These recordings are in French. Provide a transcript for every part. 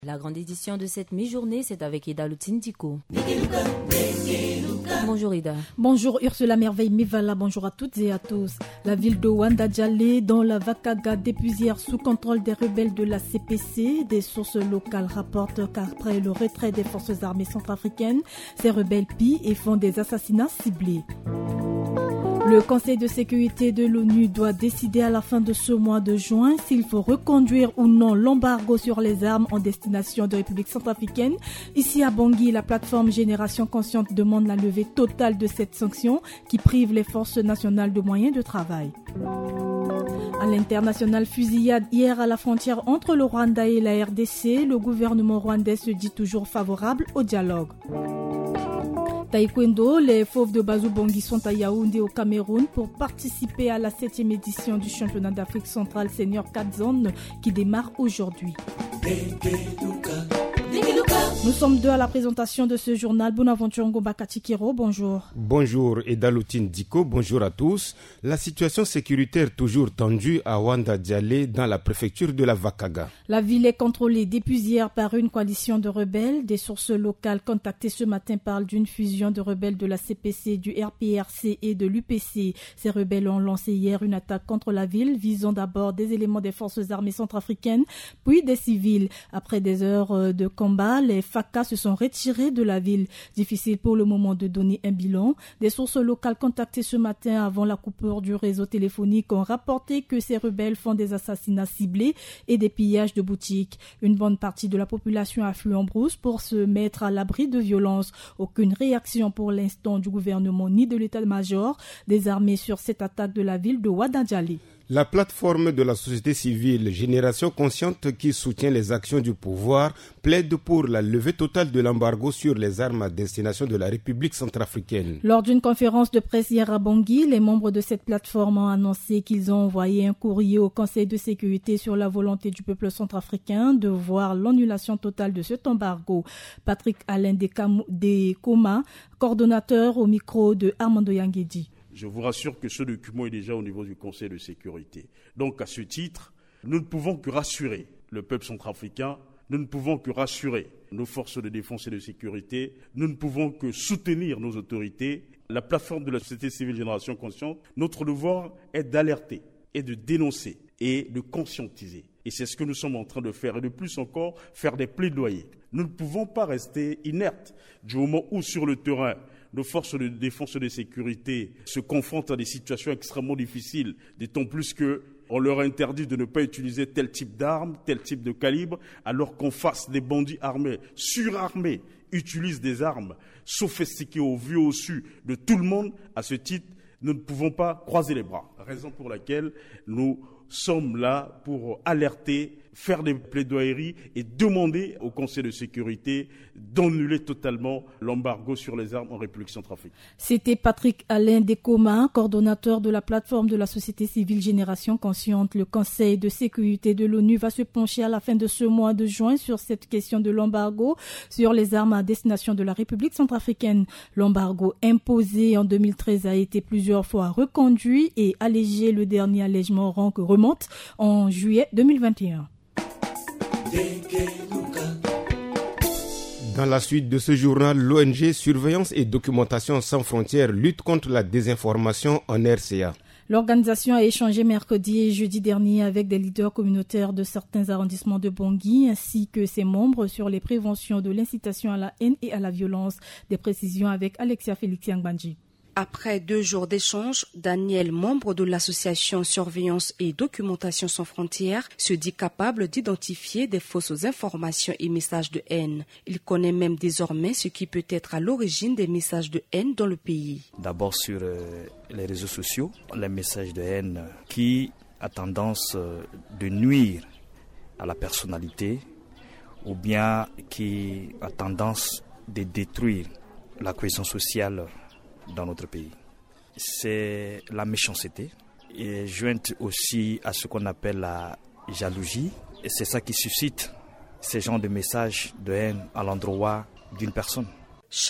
La grande édition de cette mi-journée, c'est avec Ida Lutindiko. Bonjour Ida. Bonjour Ursula Merveille Mivala, bonjour à toutes et à tous. La ville de Ouanda-Djalé, dans la Vakaga, depuis hier sous contrôle des rebelles de la CPC. Des sources locales rapportent qu'après le retrait des forces armées centrafricaines, ces rebelles pillent et font des assassinats ciblés. Le Conseil de sécurité de l'ONU doit décider à la fin de ce mois de juin s'il faut reconduire ou non l'embargo sur les armes en destination de République centrafricaine. Ici à Bangui, la plateforme Génération Consciente demande la levée totale de cette sanction qui prive les forces nationales de moyens de travail. À l'international, fusillade hier à la frontière entre le Rwanda et la RDC. Le gouvernement rwandais se dit toujours favorable au dialogue. Taekwondo, les Fauves de Bazou Bangui sont à Yaoundé au Cameroun pour participer à la 7e édition du championnat d'Afrique centrale senior 4 zones qui démarre aujourd'hui. Nous sommes deux à la présentation de ce journal. Bonaventure Ngomba-Katikiro, bonjour. Bonjour Edalutine Diko, bonjour à tous. La situation sécuritaire toujours tendue à Ouanda-Djalé dans la préfecture de la Vakaga. La ville est contrôlée depuis hier par une coalition de rebelles. Des sources locales contactées ce matin parlent d'une fusion de rebelles de la CPC, du RPRC et de l'UPC. Ces rebelles ont lancé hier une attaque contre la ville, visant d'abord des éléments des forces armées centrafricaines, puis des civils. Après des heures de combat, les FACA se sont retirés de la ville. Difficile pour le moment de donner un bilan. Des sources locales contactées ce matin avant la coupure du réseau téléphonique ont rapporté que ces rebelles font des assassinats ciblés et des pillages de boutiques. Une bonne partie de la population afflue en brousse pour se mettre à l'abri de violences. Aucune réaction pour l'instant du gouvernement ni de l'état-major des armées sur cette attaque de la ville de Ouanda-Djalé. La plateforme de la société civile Génération Consciente qui soutient les actions du pouvoir plaide pour la levée totale de l'embargo sur les armes à destination de la République centrafricaine. Lors d'une conférence de presse hier à Bangui, les membres de cette plateforme ont annoncé qu'ils ont envoyé un courrier au Conseil de sécurité sur la volonté du peuple centrafricain de voir l'annulation totale de cet embargo. Patrick Alain Dekoma, coordonnateur au micro de Armando Yanguedi. Je vous rassure que ce document est déjà au niveau du Conseil de sécurité. Donc, à ce titre, nous ne pouvons que rassurer le peuple centrafricain, nous ne pouvons que rassurer nos forces de défense et de sécurité, nous ne pouvons que soutenir nos autorités. La plateforme de la société civile Génération Consciente, notre devoir est d'alerter et de dénoncer et de conscientiser. Et c'est ce que nous sommes en train de faire, et de plus encore, faire des plaidoyers. Nous ne pouvons pas rester inertes du moment où, sur le terrain, nos forces de défense et de sécurité se confrontent à des situations extrêmement difficiles, d'autant plus qu'on leur interdit de ne pas utiliser tel type d'armes, tel type de calibre, alors qu'en face des bandits armés, surarmés, utilisent des armes sophistiquées au vu et au su de tout le monde. À ce titre, nous ne pouvons pas croiser les bras. Raison pour laquelle nous sommes là pour alerter, faire des plaidoyeries et demander au Conseil de sécurité d'annuler totalement l'embargo sur les armes en République centrafricaine. C'était Patrick Alain Dekoma, coordonnateur de la plateforme de la société civile Génération Consciente. Le Conseil de sécurité de l'ONU va se pencher à la fin de ce mois de juin sur cette question de l'embargo sur les armes à destination de la République centrafricaine. L'embargo imposé en 2013 a été plusieurs fois reconduit et allégé. Le dernier allègement remonte en juillet 2021. Dans la suite de ce journal, l'ONG Surveillance et Documentation sans frontières lutte contre la désinformation en RCA. L'organisation a échangé mercredi et jeudi dernier avec des leaders communautaires de certains arrondissements de Bangui ainsi que ses membres sur les préventions de l'incitation à la haine et à la violence. Des précisions avec Alexia Félix Yangbanji. Après 2 jours d'échange, Daniel, membre de l'association Surveillance et Documentation sans frontières, se dit capable d'identifier des fausses informations et messages de haine. Il connaît même désormais ce qui peut être à l'origine des messages de haine dans le pays. D'abord sur les réseaux sociaux, les messages de haine qui a tendance de nuire à la personnalité ou bien qui a tendance de détruire la cohésion sociale dans notre pays. C'est la méchanceté et jointe aussi à ce qu'on appelle la jalousie. Et c'est ça qui suscite ces genres de messages de haine à l'endroit d'une personne. Charles,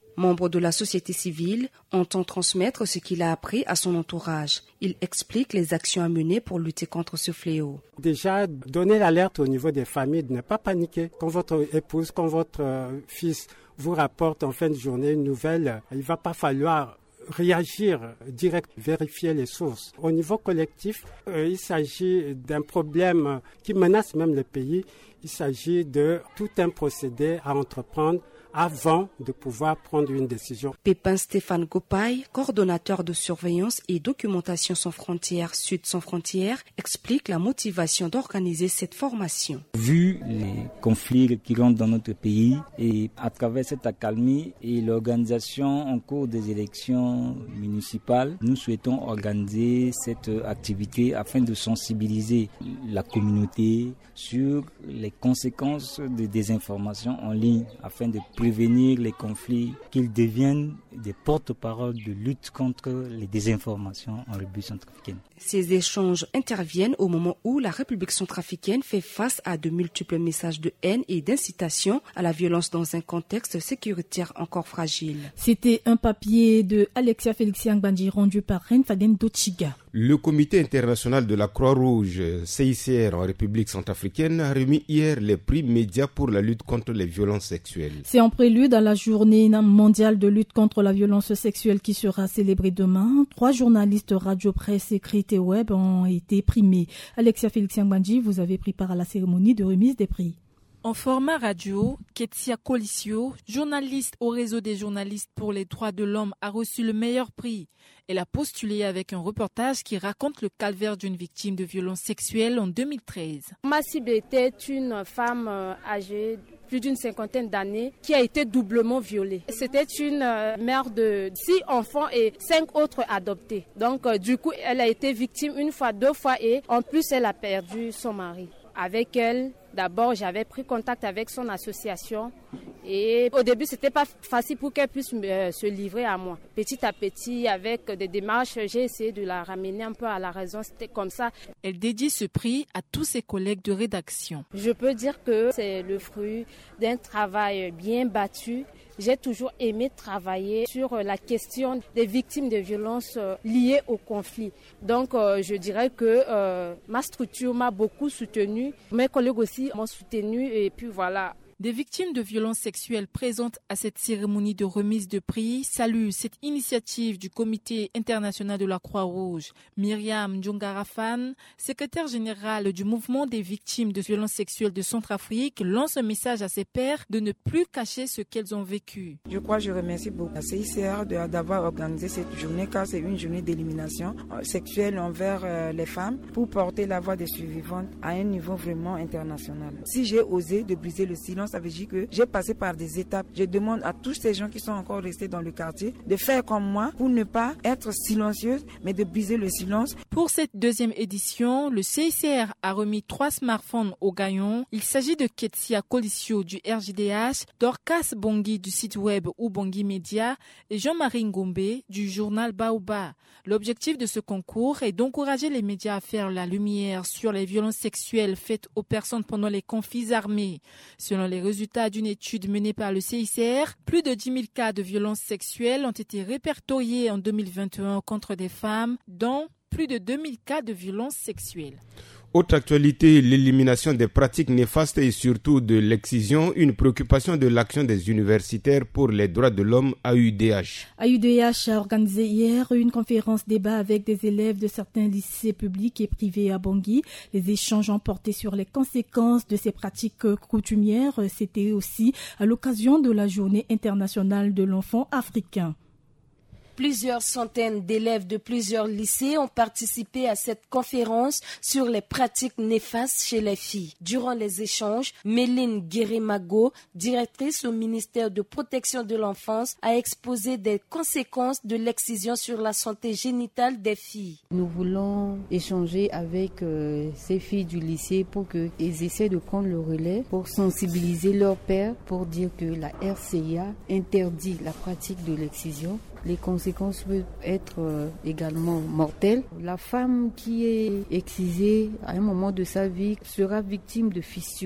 Membre de la société civile, entend transmettre ce qu'il a appris à son entourage. Il explique les actions à mener pour lutter contre ce fléau. Déjà, donner l'alerte au niveau des familles, de ne pas paniquer. Quand votre épouse, quand votre fils vous rapporte en fin de journée une nouvelle, il ne va pas falloir réagir direct, vérifier les sources. Au niveau collectif, il s'agit d'un problème qui menace même le pays. Il s'agit de tout un procédé à entreprendre avant de pouvoir prendre une décision. Pépin Stéphane Gopay, coordonnateur de surveillance et documentation sans frontières Sud sans frontières, explique la motivation d'organiser cette formation. Vu les conflits qui rentrent dans notre pays et à travers cette accalmie et l'organisation en cours des élections municipales, nous souhaitons organiser cette activité afin de sensibiliser la communauté sur les conséquences de désinformation en ligne afin de prévenir les conflits, qu'ils deviennent des porte-paroles de lutte contre les désinformations en République centrafricaine. Ces échanges interviennent au moment où la République centrafricaine fait face à de multiples messages de haine et d'incitation à la violence dans un contexte sécuritaire encore fragile. C'était un papier de Alexia Félixien Gbandi rendu par Reine Faden Dochiga. Le Comité international de la Croix-Rouge, CICR en République centrafricaine, a remis hier les prix médias pour la lutte contre les violences sexuelles. C'est en prélude à la journée mondiale de lutte contre la violence sexuelle qui sera célébrée demain. 3 journalistes radio, presse, écrite et web ont été primés. Alexia Félixien Gbandi, vous avez pris part à la cérémonie de remise des prix. En format radio, Ketsia Colisio, journaliste au réseau des journalistes pour les droits de l'homme, a reçu le meilleur prix. Elle a postulé avec un reportage qui raconte le calvaire d'une victime de violences sexuelles en 2013. Ma cible était une femme âgée plus d'une 50aine d'années qui a été doublement violée. C'était une mère de 6 enfants et 5 autres adoptés. Donc du coup, elle a été victime 1 fois, 2 fois et en plus, elle a perdu son mari. Avec elle, d'abord, j'avais pris contact avec son association et au début, c'était pas facile pour qu'elle puisse se livrer à moi. Petit à petit, avec des démarches, j'ai essayé de la ramener un peu à la raison. C'était comme ça. Elle dédie ce prix à tous ses collègues de rédaction. Je peux dire que c'est le fruit d'un travail bien battu. J'ai toujours aimé travailler sur la question des victimes de violences liées au conflit. Donc, je dirais que ma structure m'a beaucoup soutenue. Mes collègues aussi m'ont soutenue et puis voilà. Des victimes de violences sexuelles présentes à cette cérémonie de remise de prix saluent cette initiative du Comité international de la Croix-Rouge. Myriam Ndjongarafan, secrétaire générale du mouvement des victimes de violences sexuelles de Centrafrique, lance un message à ses pairs de ne plus cacher ce qu'elles ont vécu. Je remercie beaucoup la CICR d'avoir organisé cette journée car c'est une journée d'élimination sexuelle envers les femmes pour porter la voix des survivantes à un niveau vraiment international. Si j'ai osé de briser le silence, ça veut dire que j'ai passé par des étapes. Je demande à tous ces gens qui sont encore restés dans le quartier de faire comme moi pour ne pas être silencieuses, mais de briser le silence. Pour cette 2e édition, le CICR a remis 3 smartphones aux gagnants. Il s'agit de Ketsia Colisio du RJDH, Dorcas Bongui du site web Ubongi Media et Jean-Marie Ngombe du journal Baoba. L'objectif de ce concours est d'encourager les médias à faire la lumière sur les violences sexuelles faites aux personnes pendant les conflits armés. Selon les résultats d'une étude menée par le CICR, plus de 10 000 cas de violences sexuelles ont été répertoriés en 2021 contre des femmes, dont plus de 2 000 cas de violences sexuelles. Autre actualité, l'élimination des pratiques néfastes et surtout de l'excision, une préoccupation de l'action des universitaires pour les droits de l'homme AUDH. AUDH a organisé hier une conférence débat avec des élèves de certains lycées publics et privés à Bangui. Les échanges ont porté sur les conséquences de ces pratiques coutumières. C'était aussi à l'occasion de la Journée internationale de l'enfant africain. Plusieurs centaines d'élèves de plusieurs lycées ont participé à cette conférence sur les pratiques néfastes chez les filles. Durant les échanges, Méline Guérimago, directrice au ministère de protection de l'enfance, a exposé des conséquences de l'excision sur la santé génitale des filles. Nous voulons échanger avec ces filles du lycée pour qu'elles essaient de prendre le relais, pour sensibiliser leurs pères, pour dire que la RCA interdit la pratique de l'excision. Les conséquences peuvent être également mortelles. La femme qui est excisée à un moment de sa vie sera victime de fistules.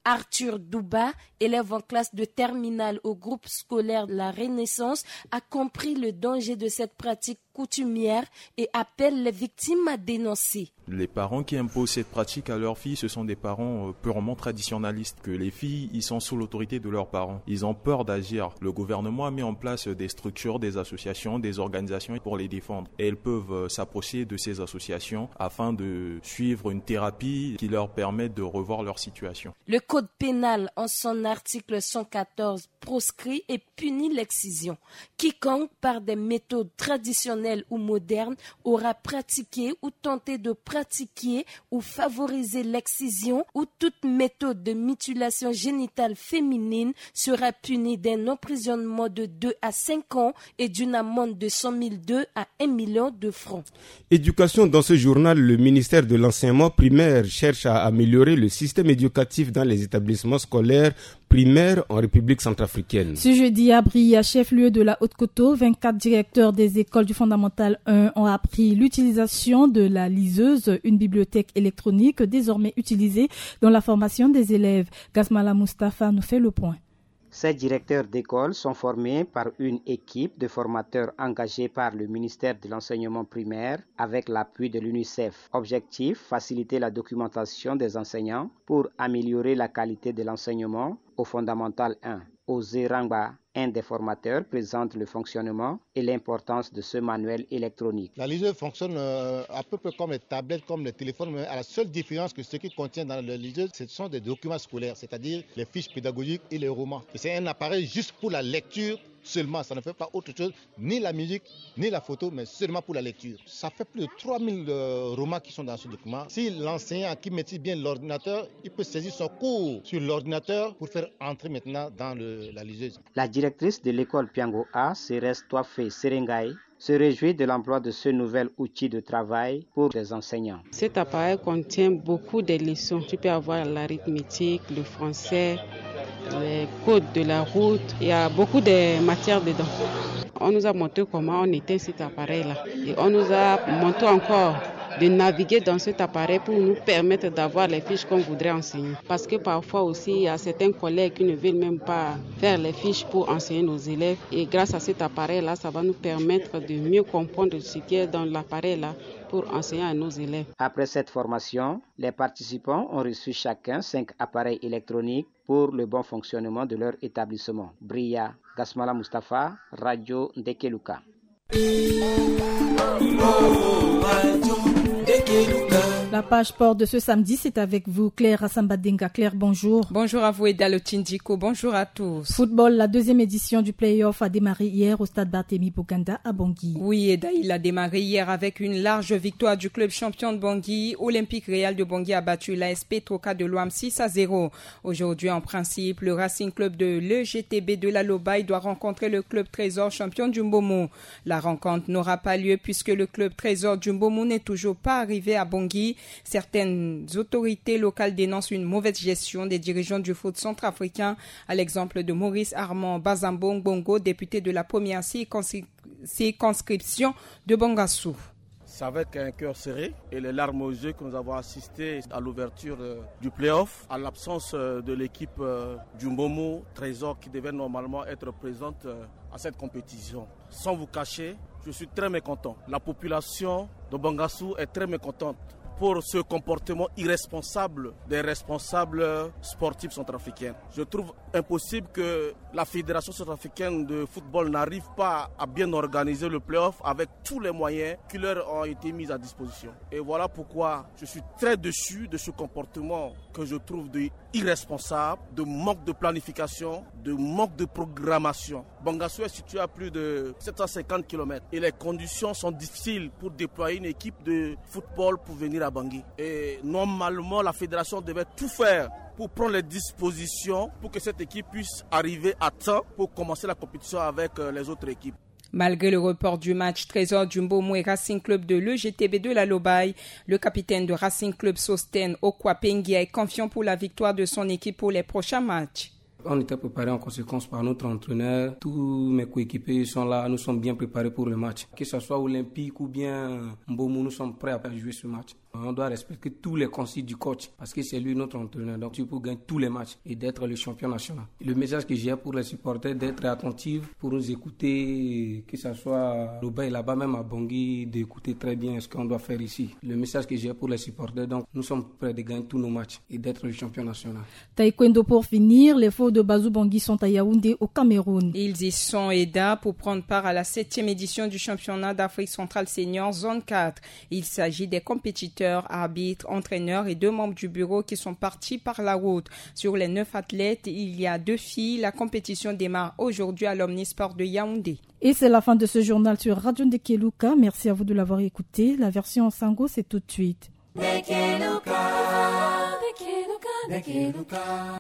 Arthur Douba, élève en classe de terminale au groupe scolaire La Renaissance, a compris le danger de cette pratique coutumière et appelle les victimes à dénoncer. Les parents qui imposent cette pratique à leurs filles, ce sont des parents purement traditionnalistes, que les filles, ils sont sous l'autorité de leurs parents. Ils ont peur d'agir. Le gouvernement a mis en place des structures, des associations, des organisations pour les défendre. Et elles peuvent s'approcher de ces associations afin de suivre une thérapie qui leur permette de revoir leur situation. Le code pénal, en son article 114, proscrit et punit l'excision. Quiconque, par des méthodes traditionnelles ou modernes, aura pratiqué ou tenté de pratiquer ou favoriser l'excision ou toute méthode de mutilation génitale féminine sera puni d'un emprisonnement de 2 à 5 ans et d'une amende de 100 002 à 1 million de francs. Éducation, dans ce journal, le ministère de l'enseignement primaire cherche à améliorer le système éducatif dans les établissements scolaires primaires en République centrafricaine. Ce jeudi à Bria, chef-lieu de la Haute-Coteau, 24 directeurs des écoles du Fondamental 1 ont appris l'utilisation de la liseuse, une bibliothèque électronique désormais utilisée dans la formation des élèves. Gasmala Mustafa nous fait le point. Ces directeurs d'école sont formés par une équipe de formateurs engagés par le ministère de l'enseignement primaire avec l'appui de l'UNICEF. Objectif, faciliter la documentation des enseignants pour améliorer la qualité de l'enseignement au Fondamental 1. Osé Rangba, un des formateurs, présente le fonctionnement et l'importance de ce manuel électronique. La liseuse fonctionne à peu près comme les tablettes, comme les téléphones, mais à la seule différence que ce qui contient dans la liseuse, ce sont des documents scolaires, c'est-à-dire les fiches pédagogiques et les romans. Et c'est un appareil juste pour la lecture seulement, ça ne fait pas autre chose, ni la musique, ni la photo, mais seulement pour la lecture. Ça fait plus de 3000 romans qui sont dans ce document. Si l'enseignant qui maîtrise bien l'ordinateur, il peut saisir son cours sur l'ordinateur pour faire entrer maintenant dans la liseuse. La directrice de l'école Piango A, Cérès Toafé Serengaï, se réjouit de l'emploi de ce nouvel outil de travail pour les enseignants. Cet appareil contient beaucoup de leçons. Tu peux avoir l'arithmétique, le français, les codes de la route. Il y a beaucoup de matières dedans. On nous a montré comment on éteint cet appareil-là. Et on nous a montré encore de naviguer dans cet appareil pour nous permettre d'avoir les fiches qu'on voudrait enseigner. Parce que parfois aussi, il y a certains collègues qui ne veulent même pas faire les fiches pour enseigner nos élèves. Et grâce à cet appareil-là, ça va nous permettre de mieux comprendre ce qui est dans l'appareil-là pour enseigner à nos élèves. Après cette formation, les participants ont reçu chacun 5 appareils électroniques pour le bon fonctionnement de leur établissement. Bria, Gasmala Mustafa, Radio Ndekeluka. La page sport de ce samedi, c'est avec vous, Claire Assambadenga. Claire, bonjour. Bonjour à vous, Edalo Tindiko. Bonjour à tous. Football, la deuxième édition du play-off a démarré hier au stade Barthélemy Boganda à Bangui. Oui, Eda, il a démarré hier avec une large victoire du club champion de Bangui. Olympique Réal de Bangui a battu l'ASP Troca de Loam 6-0. Aujourd'hui, en principe, le Racing Club de l'EGTB de la Lobaye doit rencontrer le club Trésor champion du Mbomo. La rencontre n'aura pas lieu puisque le club Trésor du Mbomo n'est toujours pas arrivé à Bangui. Certaines autorités locales dénoncent une mauvaise gestion des dirigeants du foot centrafricain, à l'exemple de Maurice Armand Bazambong Bongo, député de la première circonscription de Bangassou. C'est avec un cœur serré et les larmes aux yeux que nous avons assisté à l'ouverture du play-off, à l'absence de l'équipe du Mbomo Trésor qui devait normalement être présente à cette compétition. Sans vous cacher, je suis très mécontent. La population de Bangassou est très mécontente pour ce comportement irresponsable des responsables sportifs centrafricains. Je trouve impossible que la Fédération centrafricaine de football n'arrive pas à bien organiser le play-off avec tous les moyens qui leur ont été mis à disposition. Et voilà pourquoi je suis très déçu de ce comportement que je trouve irresponsable, de manque de planification, de manque de programmation. Bangassou est situé à plus de 750 km et les conditions sont difficiles pour déployer une équipe de football pour venir à Bangui. Et normalement, la fédération devait tout faire pour prendre les dispositions pour que cette équipe puisse arriver à temps pour commencer la compétition avec les autres équipes. Malgré le report du match Trésor du Mbomo et Racing Club de l'EGTB de la Lobaye, le capitaine de Racing Club Sosten Okwapengia est confiant pour la victoire de son équipe pour les prochains matchs. On était préparé en conséquence par notre entraîneur. Tous mes coéquipiers sont là, nous sommes bien préparés pour le match. Que ce soit Olympique ou bien Mbomo, nous sommes prêts à jouer ce match. On doit respecter tous les consignes du coach parce que c'est lui notre entraîneur. Donc, tu peux gagner tous les matchs et d'être le champion national. Le message que j'ai pour les supporters, d'être attentifs pour nous écouter, que ce soit là-bas et là-bas, même à Bangui, d'écouter très bien ce qu'on doit faire ici. Le message que j'ai pour les supporters, donc, nous sommes prêts de gagner tous nos matchs et d'être le champion national. Taekwondo pour finir, les forces de Bazou Bangui sont à Yaoundé au Cameroun. Ils y sont aidés pour prendre part à la 7e édition du championnat d'Afrique centrale senior zone 4. Il s'agit des compétiteurs, arbitres, entraîneurs et 2 membres du bureau qui sont partis par la route. Sur les 9 athlètes, il y a 2 filles. La compétition démarre aujourd'hui à l'Omnisport de Yaoundé. Et c'est la fin de ce journal sur Radio Ndekeluka. Merci à vous de l'avoir écouté. La version en sango, c'est tout de suite.